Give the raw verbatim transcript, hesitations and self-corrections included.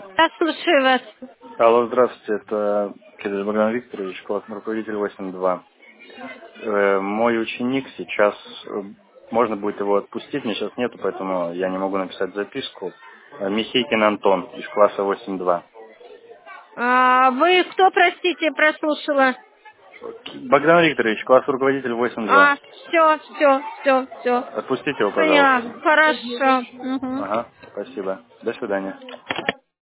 Я слушаю вас. Алло, здравствуйте, это Кирилл Богдан Викторович, классный руководитель восемь два. Э, мой ученик сейчас, э, можно будет его отпустить, мне сейчас нету, поэтому я не могу написать записку. Э, Михейкин Антон из класса восемь два. А, вы кто, простите, прослушала? Богдан Викторович, классный руководитель восемь два. А, все, все, все, все. Отпустите его, Поняла. пожалуйста. Хорошо. Мгм. Ага, спасибо. До свидания.